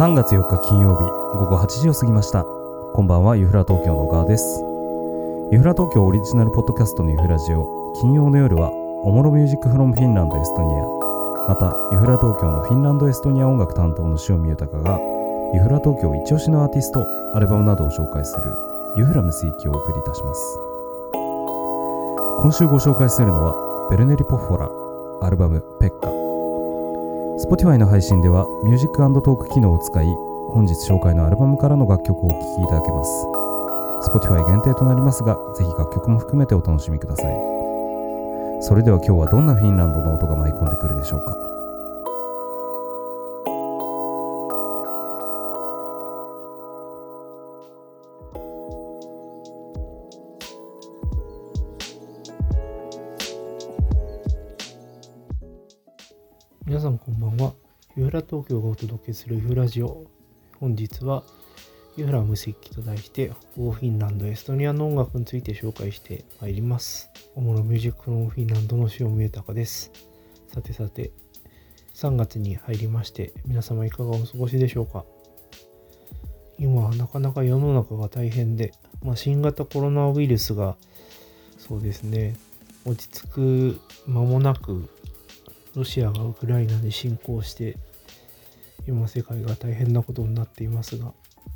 3月4日金曜日午後8時を過ぎました。こんばんは、ユフラ東京の小川です。ユフラ東京オリジナルポッドキャストのユフラジオ、金曜の夜はおもろミュージックフロムフィンランドエストニア、またユフラ東京のフィンランドエストニア音楽担当の塩見豊がユフラ東京一押しのアーティスト、アルバムなどを紹介するユフラムスイキをお送りいたします。今週ご紹介するのはベルネリ・ポッフォラ、アルバムペッカ。Spotify の配信ではミュージック&トーク機能を使い、本日紹介のアルバムからの楽曲をお聴きいただけます。 Spotify 限定となりますが、ぜひ楽曲も含めてお楽しみください。それでは今日はどんなフィンランドの音が舞い込んでくるでしょうか。 皆さんこんばんは。ユフラ東京がお届けするユフラジオ。本日はユフラ無石器と題して北欧フィンランド、エストニアの音楽について紹介してまいります。おもろミュージックフロムフィンランドの塩見豊です。さて3月に入りまして、皆様いかがお過ごしでしょうか。今はなかなか世の中が大変で、新型コロナウイルスがそうですね、落ち着く間もなくロシアがウクライナに侵攻して、今世界が大変なことになっていますが、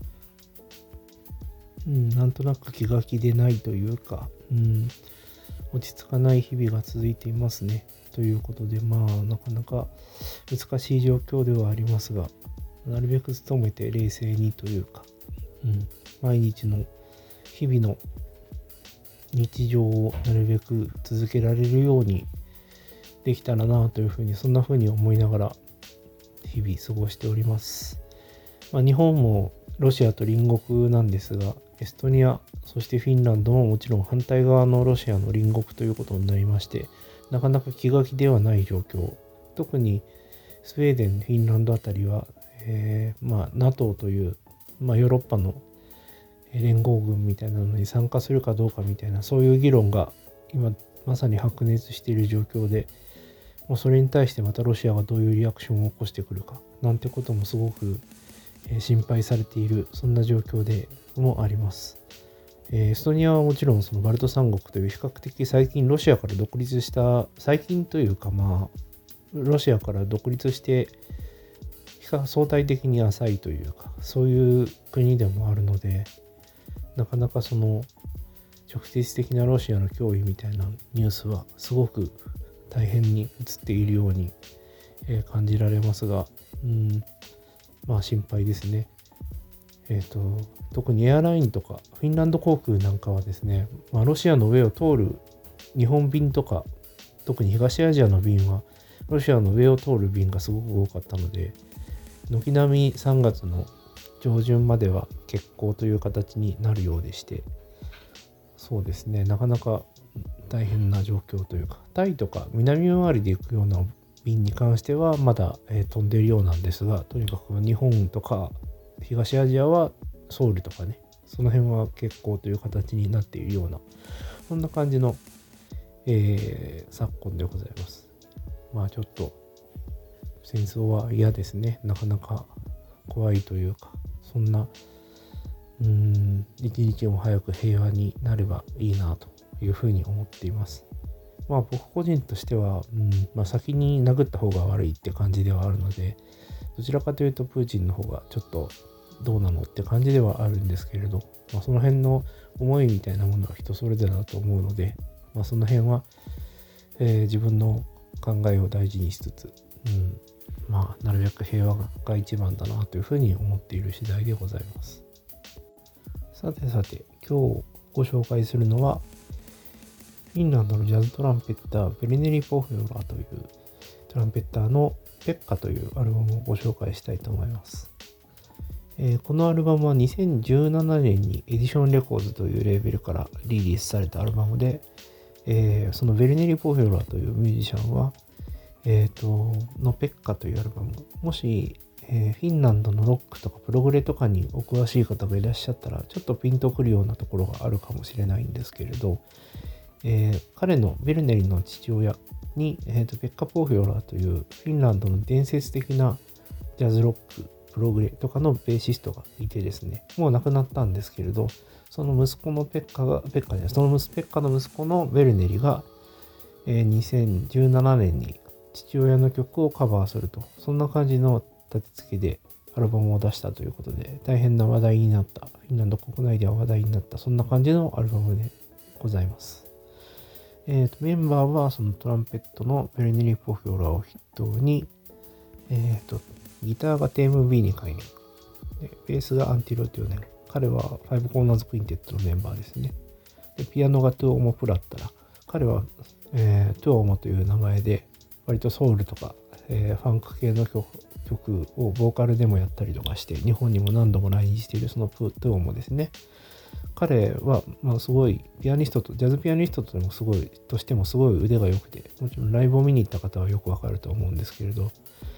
なんとなく気が気でないというか、落ち着かない日々が続いていますね。ということで、なかなか難しい状況ではありますが、なるべく努めて冷静にというか、毎日の日々の日常をなるべく続けられるようにできたらなというふうに、そんなふうに思いながら日々過ごしております。日本もロシアと隣国なんですが、エストニア、そしてフィンランドももちろん反対側のロシアの隣国ということになりまして、なかなか気が気ではない状況。特にスウェーデン、フィンランドあたりは、NATO という、ヨーロッパの連合軍みたいなのに参加するかどうかみたいな、そういう議論が今まさに白熱している状況で、それに対してまたロシアがどういうリアクションを起こしてくるかなんてこともすごく心配されている、そんな状況でもあります。エストニアはもちろんそのバルト三国という比較的最近ロシアから独立した、最近というかロシアから独立して相対的に浅いというか、そういう国でもあるので、なかなかその直接的なロシアの脅威みたいなニュースはすごく大変に映っているように感じられますが、心配ですね。特にエアラインとかフィンランド航空なんかはですね、ロシアの上を通る日本便とか、特に東アジアの便はロシアの上を通る便がすごく多かったので、軒並み3月の上旬までは欠航という形になるようでして、そうですね、なかなか大変な状況というか、タイとか南回りで行くような便に関してはまだ、飛んでいるようなんですが、とにかく日本とか東アジアはソウルとかね、その辺は欠航という形になっているような、そんな感じの、昨今でございます。ちょっと戦争は嫌ですね。なかなか怖いというか、そんな一日も早く平和になればいいなというふうに思っています。僕個人としては、先に殴った方が悪いって感じではあるので、どちらかというとプーチンの方がちょっとどうなのって感じではあるんですけれど、その辺の思いみたいなものは人それぞれだと思うので、その辺は、自分の考えを大事にしつつ、なるべく平和が一番だなというふうに思っている次第でございます。さて今日ご紹介するのはフィンランドのジャズトランペッターベルネリ・ポフェオラというトランペッターのペッカというアルバムをご紹介したいと思います。このアルバムは2017年にエディションレコーズというレーベルからリリースされたアルバムで、そのベルネリ・ポフェオラというミュージシャンは、のペッカというアルバム、もしフィンランドのロックとかプログレとかにお詳しい方がいらっしゃったら、ちょっとピンとくるようなところがあるかもしれないんですけれど、彼のベルネリの父親に、ペッカ・ポーフェオラというフィンランドの伝説的なジャズロックプログレとかのベーシストがいてですね、もう亡くなったんですけれど、その息子のペッカの息子のヴェルネリが、2017年に父親の曲をカバーすると、そんな感じの立て付けでアルバムを出したということで、大変な話題になった、フィンランド国内では話題になった、そんな感じのアルバムでございます。メンバーはそのトランペットのベルネリ・ポフィオラを筆頭に、ギターがテーム B に加入。ベースがアンティロティオネル。彼はファイブコーナーズクインテットのメンバーですね。でピアノがトゥオモプラッタラ。彼は、トゥオモという名前で、割とソウルとか、ファンク系の曲をボーカルでもやったりとかして、日本にも何度も来日しているそのトゥオモですね。彼は、すごいジャズピアニストとしてもすごい腕が良くて、もちろんライブを見に行った方はよくわかると思うんですけれど、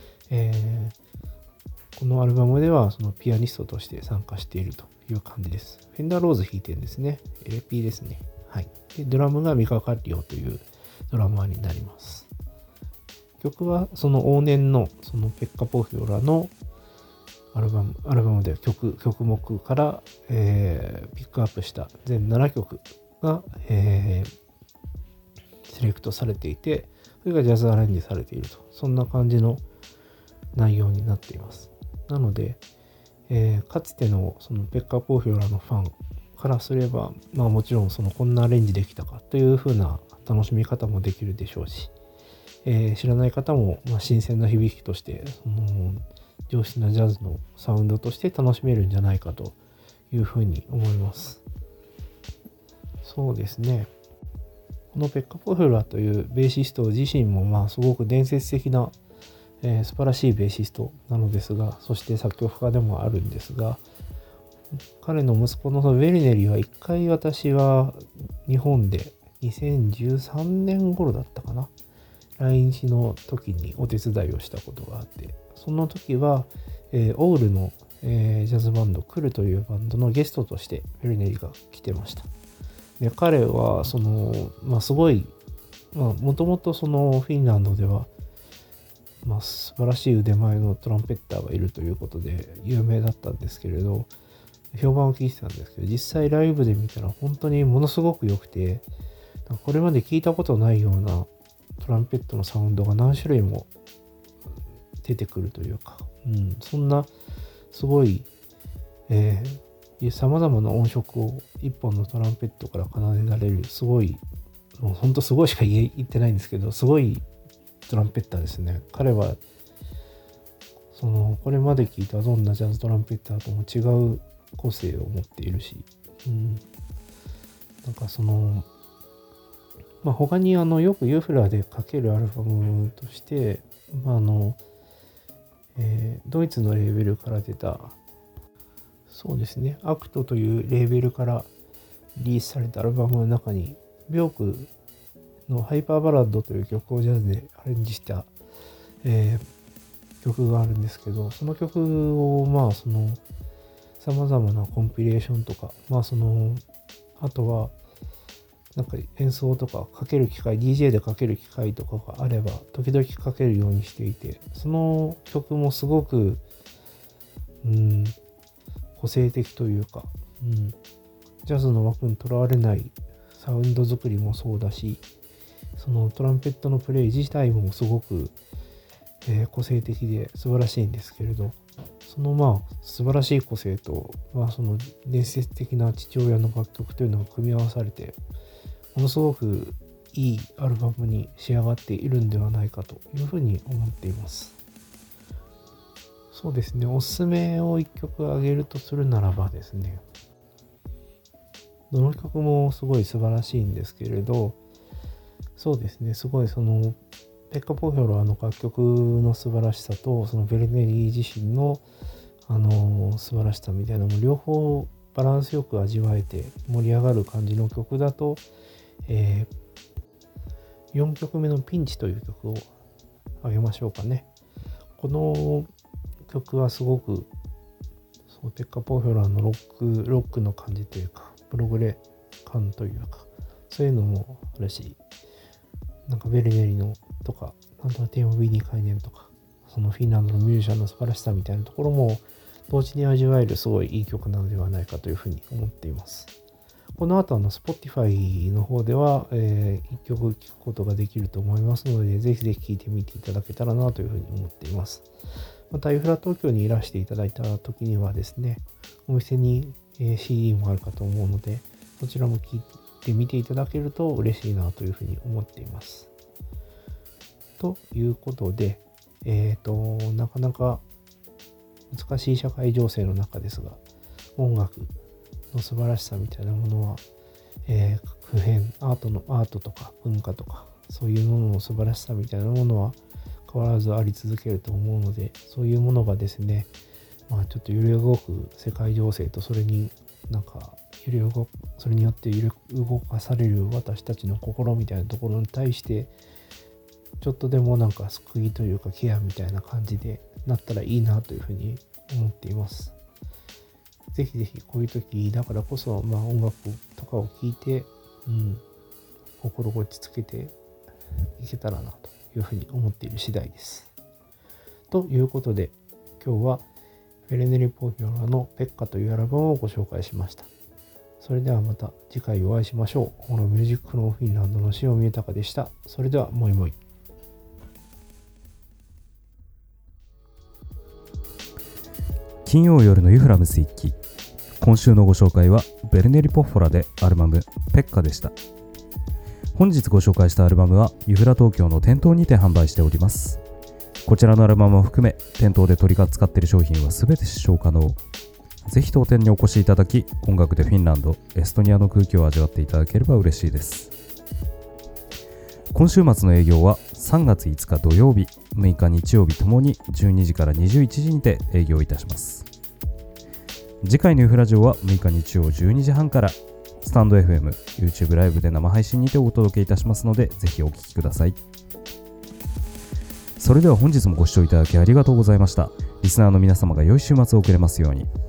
このアルバムではそのピアニストとして参加しているという感じです。フェンダーローズ弾いてるんですね。LP ですね。はい。で、ドラムがミカ・カリオというドラマーになります。曲はその往年のそのペッカ・ポフィオラのアルバムで曲目から、ピックアップした全7曲が、セレクトされていて、それがジャズアレンジされていると、そんな感じの内容になっています。なので、かつてのそのペッカ・ポフィオラのファンからすれば、もちろんこんなアレンジできたかという風な楽しみ方もできるでしょうし、知らない方も、新鮮な響きとして上質なジャズのサウンドとして楽しめるんじゃないかというふうに思います。そうですね。このペッカ・ポフィオラというベーシスト自身もすごく伝説的な、素晴らしいベーシストなのですが、そして作曲家でもあるんですが、彼の息子のヴェルネリは一回私は日本で2013年頃だったかな。来日の時にお手伝いをしたことがあって、その時は、オールの、ジャズバンドクルというバンドのゲストとしてベルネリが来てました。で彼はすごいもともとフィンランドでは、素晴らしい腕前のトランペッターがいるということで有名だったんですけれど、評判を聞いてたんですけど、実際ライブで見たら本当にものすごく良くて、これまで聞いたことないようなトランペットのサウンドが何種類も出てくるというか、そんなすごい、様々な音色を一本のトランペットから奏でられる、すごい、もう本当すごいしか言ってないんですけど、すごいトランペッターですね。彼はこれまで聞いたどんなジャズトランペッターとも違う個性を持っているし、他によくユーフラでかけるアルバムとして、ドイツのレーベルから出た、そうですね、アクトというレーベルからリリースされたアルバムの中に、ビョークのハイパーバラッドという曲をジャズでアレンジした、曲があるんですけど、その曲を様々なコンピレーションとか、あとは演奏とかかける機会、DJ でかける機会とかがあれば時々かけるようにしていて、その曲もすごく個性的というか、ジャズの枠にとらわれないサウンド作りもそうだし、そのトランペットのプレイ自体もすごく、個性的で素晴らしいんですけれど、その素晴らしい個性と、その伝説的な父親の楽曲というのが組み合わされて、ものすごくいいアルバムに仕上がっているんではないかというふうに思っています。そうですね、おすすめを1曲挙げるとするならばですね、どの曲もすごい素晴らしいんですけれど、そうですね、すごいペッカ・ポフィオラの楽曲の素晴らしさと、そのベルネリー自身の素晴らしさみたいなのも両方バランスよく味わえて盛り上がる感じの曲だと、4曲目のピンチという曲をあげましょうかね。この曲はすごくペッカ・ポフィオラのロックの感じというか、プログレ感というか、そういうのもあるし、ベルネリのとか、テーマ B に概念とか、 そのフィンランドのミュージシャンの素晴らしさみたいなところも同時に味わえるすごいいい曲なのではないかというふうに思っています。この後Spotify の方では、1曲聴くことができると思いますので、ぜひぜひ聴いてみていただけたらなというふうに思っています。また、ユフラ東京にいらしていただいた時にはですね、お店に、CD もあるかと思うので、そちらも聴いてみていただけると嬉しいなというふうに思っています。ということで、なかなか難しい社会情勢の中ですが、音楽の素晴らしさみたいなものは、普遍、アートとか文化とか、そういうものの素晴らしさみたいなものは変わらずあり続けると思うので、そういうものがですね、ちょっと揺れ動く世界情勢とそれによって揺れ動かされる私たちの心みたいなところに対してちょっとでも救いというかケアみたいな感じでなったらいいなというふうに思っています。ぜひぜひこういう時だからこそ、音楽とかを聴いて、心を落ち着けていけたらなというふうに思っている次第です。ということで今日はフェレネリ・ポギョラのペッカというアルバムをご紹介しました。それではまた次回お会いしましょう。このミュージックフロムフィンランドの塩見豊でした。それではもいもい。 金曜夜のユフラムス一期。今週のご紹介はベルネリ・ポッフォラでアルバムペッカでした。本日ご紹介したアルバムはユフラ東京の店頭にて販売しております。こちらのアルバムを含め店頭で取り扱っている商品は全て試唱可能。ぜひ当店にお越しいただき、音楽でフィンランド、エストニアの空気を味わっていただければ嬉しいです。今週末の営業は3月5日土曜日、6日日曜日ともに12時から21時にて営業いたします。次回のユフラジオは6日日曜12時半からスタンド FM、YouTube ライブで生配信にてお届けいたしますので、ぜひお聞きください。それでは本日もご視聴いただきありがとうございました。リスナーの皆様が良い週末を送れますように。